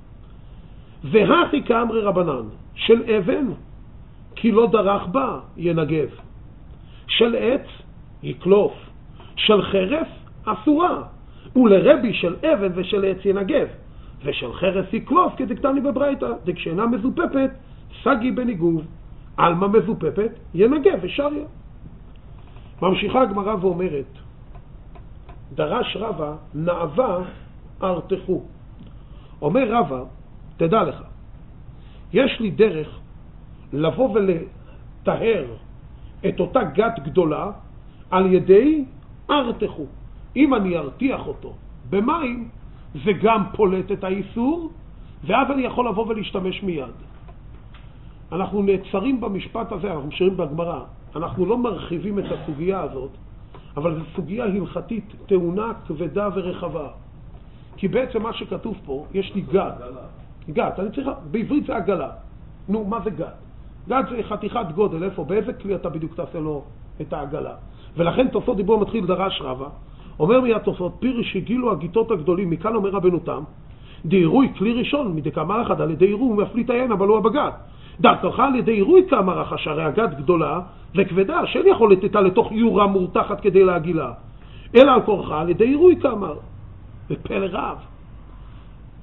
והכי כאמרי רבנן, של אבן כי לא דרך בה ינגב, של עץ יקלוף, של חרס אסורה, ולרבי של אבן ושל עץ ינגב, ושל חרס יקלוף כדקתני בברייתא, דקשאינה מזופפת סגי בניגוב, אלמה מזופפת ינגב ושריה. ממשיכה הגמרא ואומרת, דרש רבא נעבה ארתחו. אומר רבא, תדע לך, יש לי דרך לבוא ולטהר את אותה גת גדולה על ידי ארתחו. אם אני ארתיח אותו במים, זה גם פולט את האיסור, ואז אני יכול לבוא ולהשתמש מיד. אנחנו נעצרים במשפט הזה, אנחנו משאירים בגמרא, אנחנו לא מרחיבים את הסוגיה הזאת, אבל זו סוגיה הלכתית טעונה, כבדה ורחבה. כי בעצם מה שכתוב פה, יש לי גת. גת, אני צריכה, בעברית זה עגלה. נו, מה זה גת? גת זה חתיכת גודל, איפה? באיזה כלי אתה בדיוק תעשה לו את העגלה? ולכן תוספות דיבור מתחיל דרש רבא, אומר מיד תוספות, פירש הגילו הגיטות הגדולים, מכאן אומר רבנו תם, דעירוי כלי ראשון, מדקאמר אחד, על ידי עירוי הוא מפליט העין, אבל הוא הבגת. דרכך על ידי עירוי כאמר אחש, הרי הגת גדולה וכבדה, שאין יכול לתתה לתוך יורה מורתחת כדי להגילה, אלא על כורך על ידי עירוי כאמר, בפלא רב.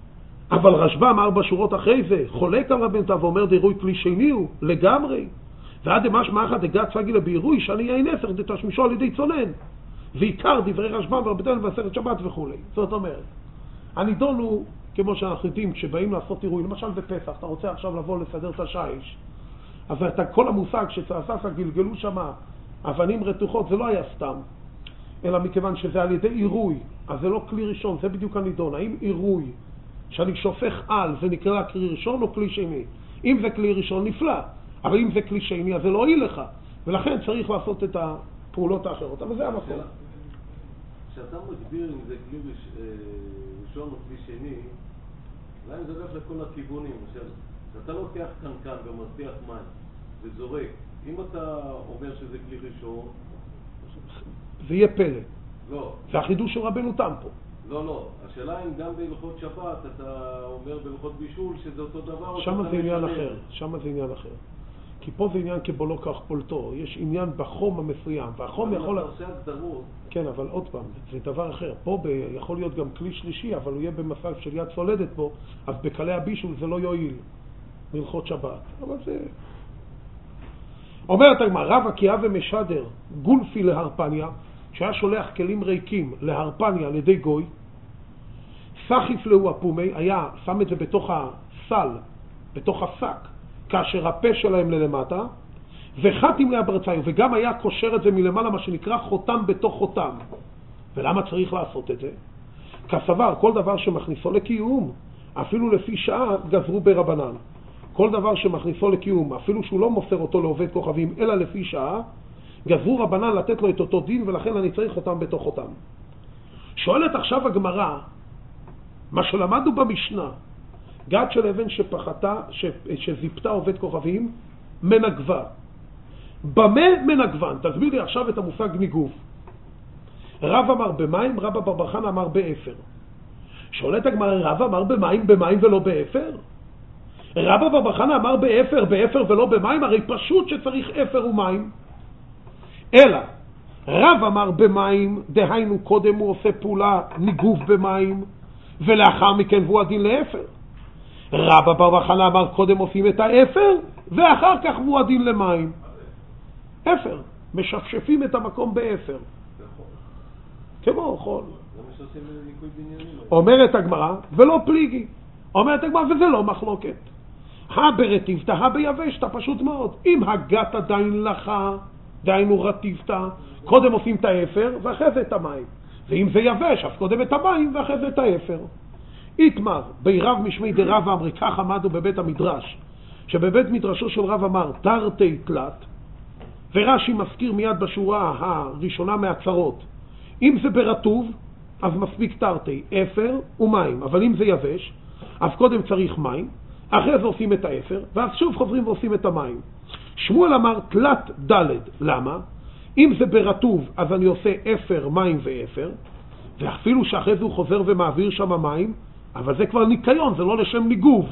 אבל רשב"ם ארבע שורות אחרי זה, חולק על רבנו תם ואומר דעירוי כלי שני הוא לגמרי, ועד דמש מאחד הגעת סגילה בעירוי שאני יין נסך דתשמישו על ידי צונן ועיקר דברי רשב"ם ורבותינו בעשרת שבת וכו'. זאת אומרת, הנידון הוא כמו שאנחנו יודעים כשבאים לעשות עירוי, למשל בפסח אתה רוצה עכשיו לבוא לסדר את השיש, אז אתה, כל המושג שצעסס גלגלו שם אבנים רתוחות, זה לא היה סתם, אלא מכיוון שזה על ידי עירוי, אז זה לא כלי ראשון, זה בדיוק הנידון. האם עירוי שאני שופך על זה נקרא כלי ראשון או כלי שני? אם זה כלי ראשון נפלא, אבל אם זה כלי שני אז זה לא הועיל לך, ולכן צריך לעשות את הפעולות האחרות. אבל זה המקום. כשאתה מסביר אם זה כלי ראשון או כלי שני, אולי זה הולך לכל הכיוונים. כשאתה לוקח קנקן ומרתיח מים וזורק, אם אתה אומר שזה כלי ראשון, זה יהיה פלא. לא. זה החידוש של רבנו תם פה. לא, לא. השאלה אם גם בהלכות שבת אתה אומר בהלכות בישול שזה אותו דבר. שם זה עניין אחר. שם זה עניין אחר. כי פה זה עניין כבולו כך פולטו. יש עניין בחום המסוים, והחום יכול... אתה עושה הגדרות. כן, אבל עוד פעם, זה דבר אחר. פה ב... יכול להיות גם כלי שלישי, אבל הוא יהיה במצב של יד צולדת בו, אז בקלי הבישול זה לא יועיל בהלכות שבת. אבל זה... אומרת הגמרא, רב עקיבא ומשדר גולפי להרפניה, שהיה שולח כלים ריקים להרפניה על ידי גוי, סחיף לו הפומי, היה שם את זה בתוך הסל, בתוך השק, כאשר הפה שלהם ללמטה, וחתים להברציו, וגם היה קושר את זה מלמעלה, מה שנקרא חותם בתוך חותם. ולמה צריך לעשות את זה? כסבר, כל דבר שמכניסו לקיום, אפילו לפי שעה גזרו ברבנן. כל דבר שמכניסו לקיום, אפילו שהוא לא מוסר אותו לעובד כוכבים, אלא לפי שעה, גזרו רבנן לתת לו את אותו דין, ולכן אני צריך אותם בתוך אותם. שואלת עכשיו הגמרא, מה שלמדנו במשנה, גד של אבן שפחתה, ש... שזיפתה עובד כוכבים, מנגבה. במה מנגבן? תסביר לי עכשיו את המושג ניגוב. רב אמר במים, רב בר בר חנא אמר באפר. שואלת הגמרא, רב אמר במים, במים ולא באפר? רב בר בר חנא אמר באפר, באפר ולא במים, הרי פשוט שצריך אפר ומים. אלא, רב אמר במים, דהיינו קודם הוא עושה פעולה ניגוב במים, ולאחר מכן הוא הדין לאפר. רב בר בר חנא אמר קודם עושים את האפר, ואחר כך הוא הדין למים. אפר, משפשפים את המקום באפר. כמו חול. אומרת הגמרא, ולא פליגי. אומרת הגמרא, וזה לא מחלוקת. הברטיבתא, הביבשתא, פשוט מאוד. אם הגת עדיין לך, דהיינו רטיבתא, קודם עושים את האפר, ואחרי זה את המים. ואם זה יבש, אז קודם את המים, ואחרי זה את האפר. איתמר, בירב משמי דרב אמרי, כך עמדו בבית המדרש, שבבית מדרשו של רב אמר, תרתי תלת, ורש"י מזכיר מיד בשורה הראשונה מהצרות, אם זה ברטוב, אז מספיק תרתי, אפר ומים, אבל אם זה יבש, אז קודם צריך מים, אחרי זה עושים את האפר, ואז שוב חוזרים ועושים את המים. שמואל אמר תלת דלת, למה? אם זה ברטוב, אז אני עושה אפר, מים ואפר, ואפילו שאחרי זה הוא חוזר ומעביר שם מים, אבל זה כבר ניקיון, זה לא לשם ניגוב.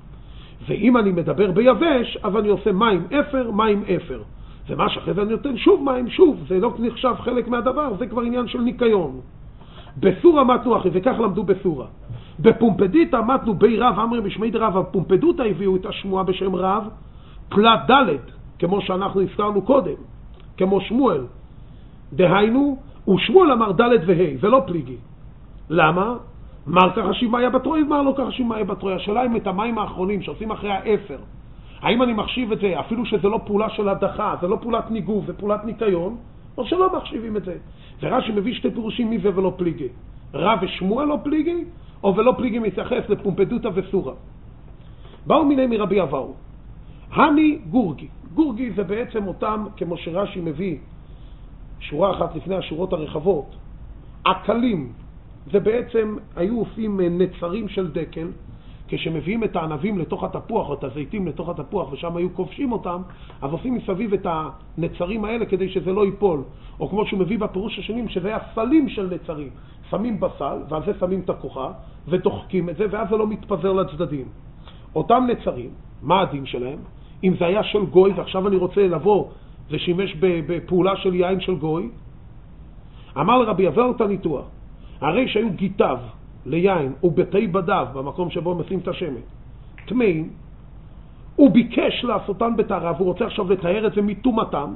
ואם אני מדבר ביבש, אז אני עושה מים אפר, מים אפר. ומה שאחרי זה אני נותן שוב מים, שוב, זה לא נחשב חלק מהדבר, זה כבר עניין של ניקיון. בסורה מתנו אחי, וכך למדו בסורה. בפומפדיתא מתנו בי רב, אמרי בשמי דרב, הפומפדותא הביאו את השמועה בשם רב, תלת דלת, כמו שאנחנו הזכרנו קודם, כמו שמואל. דהיינו, ושמואל אמר דלת והי, ולא פליגי. למה? מר ככה שימאיה בתרוי, מר לא ככה שימאיה בתרוי. השאלה אם את המים האחרונים שעושים אחרי האפר, האם אני מחשיב את זה, אפילו שזה לא פעולה של הדחה, זה לא פעולת ניגוב, זה פעולת ניקיון, או שלא מחשיבים את זה. ורש"י מביא שתי פירושים מי זה ולא פליגי. רב ושמואל לא פליגי, או ולא פליגי מתייחס לפומפדותא וסורה. באו מיני מרבי אבאו. הני גורגי. גורגי זה בעצם אותם, כמו שרש"י מביא, שורה אחת לפני השורות הרחבות, עקלים. זה בעצם היו עושים נצרים של דקל, כשמביאים את הענבים לתוך התפוח או את הזיתים לתוך התפוח ושם היו כובשים אותם, אז עושים מסביב את הנצרים האלה כדי שזה לא ייפול. או כמו שהוא מביא בפירוש השנים, שזה היה סלים של נצרים. שמים בסל ועל זה שמים את הכוחה ודוחקים את זה ואז זה לא מתפזר לצדדים. אותם נצרים, מה הדין שלהם? אם זה היה של גוי ועכשיו אני רוצה לבוא ושימש בפעולה של יין של גוי, אמר לרבי עבר את הניתוח, הרי שהיו גיטיו ליין ובתי בדיו במקום שבו משים את השמן תמאים, הוא ביקש לעשותן בטהרה, והוא רוצה עכשיו לתאר את זה מתומתם.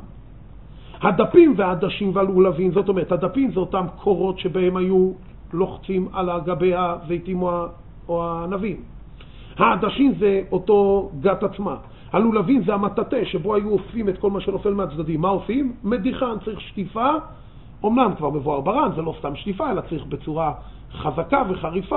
הדפים והעדשים והלולבים, זאת אומרת, הדפים זה אותם קורות שבהם היו לוחצים על גבי הזיתים או הענבים. העדשים זה אותו גת עצמה. הלולבים זה המטאטה שבו היו אוספים את כל מה שנופל מהצדדים. מה עושים? מדיחן, צריך שטיפה. אמנם כבר מבואר ברן, זה לא סתם שטיפה, אלא צריך בצורה חזקה וחריפה.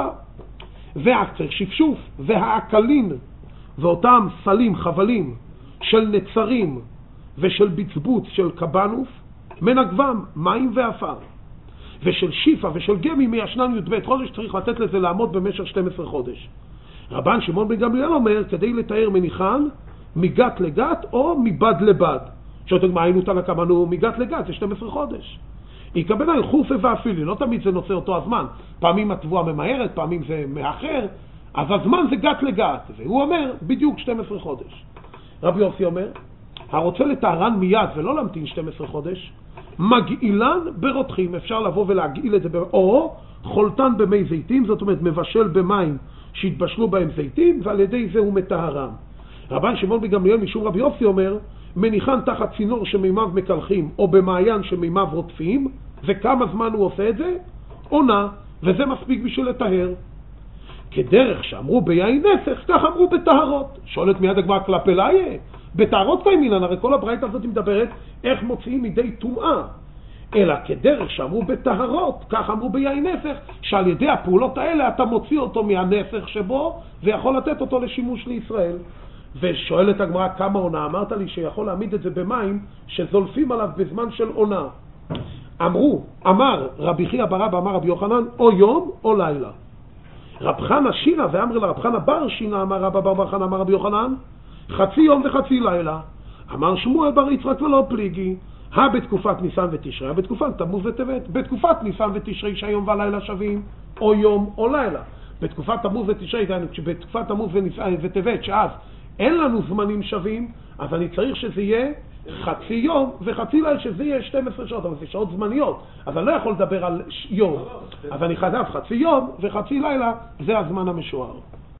ואז צריך שפשוף, והעקלין, ואותם סלים, חבלים, של נצרים ושל בצבוץ של קבנוף, מנגבם, מים ואפר. ושל שיפה ושל גמי מישנן י"ב חודש, צריך לתת לזה לעמוד במשך שנים עשר חודש. רבן שמעון בן גמליאל אומר, כדי לתאר מניחן, מגת לגת או מבד לבד. שאתם מה היינו תנא קמא מגת לגת, זה שנים עשר חודש. יקבל על חופה ואפילי, לא תמיד זה נושא אותו הזמן. פעמים התבואה ממהרת, פעמים זה מאחר, אז הזמן זה גת לגת. והוא אומר, בדיוק שנים עשר חודש. רבי יוסי אומר, הרוצה לטהרן מיד ולא להמתין שנים עשר חודש, מגעילן ברותחים, אפשר לבוא ולהגעיל את זה, או חולתן במי זיתים, זאת אומרת מבשל במים שהתבשלו בהם זיתים, ועל ידי זה הוא מטהרם. רבן שמעון בן גמליאל משום רבי יוסי אומר, מניחן תחת צינור שמימיו מקלחים, או במעיין שמימיו רוטפים, וכמה זמן הוא עושה את זה? עונה, וזה מספיק בשביל לטהר. כדרך שאמרו ביין נסך, כך אמרו בטהרות. שואלת מיד הגמרא כלפי לאיה, בטהרות קיימינן, הרי כל הברייתא הזאת מדברת איך מוציאים מידי טומאה. אלא כדרך שאמרו בטהרות, כך אמרו ביין נסך, שעל ידי הפעולות האלה אתה מוציא אותו מהנסך שבו, ויכול לתת אותו לשימוש לישראל. ושואלת הגמרא כמה עונה, אמרת לי שיכול להעמיד את זה במים שזולפים עליו בזמן של עונה. אמרו, אמר רבי חייא בר אבא אמר רבי יוחנן, או יום או לילה. רב חנא שירא ואמר לרב חנא בר שינה אמר רבא בר בר חנא אמר רבי יוחנן, חצי יום וחצי לילה. אמר שמואל בר יצחק ולא פליגי, הא בתקופת ניסן ותשרי, בתקופת תמוז וטבת. בתקופת ניסן ותשרי שהיום והלילה שווים, או יום או לילה. בתקופת תמוז ותשרי, בתקופת תמוז וטבת, שאז אין לנו זמנים שווים, אז אני צריך שזה יהיה חצי יום וחצי לילה, שזה יהיה שתים עשרה שעות, אבל זה שעות זמניות, אז אני לא יכול לדבר על יום, אז אני חייב חצי יום וחצי לילה, זה הזמן המשוער.